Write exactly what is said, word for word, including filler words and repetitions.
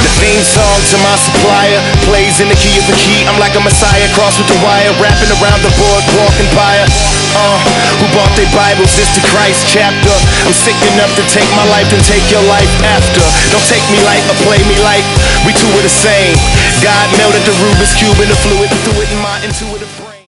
The theme song to my supplier plays in the key of a key. I'm like a messiah, crossed with the wire, rapping around the boardwalk empire. Uh, who bought their Bibles? It's the Christ chapter. I'm sick enough to take my life and take your life after. Don't take me light or play me like we two are the same. God melted the Rubik's Cube in the fluid, threw it in my intuitive.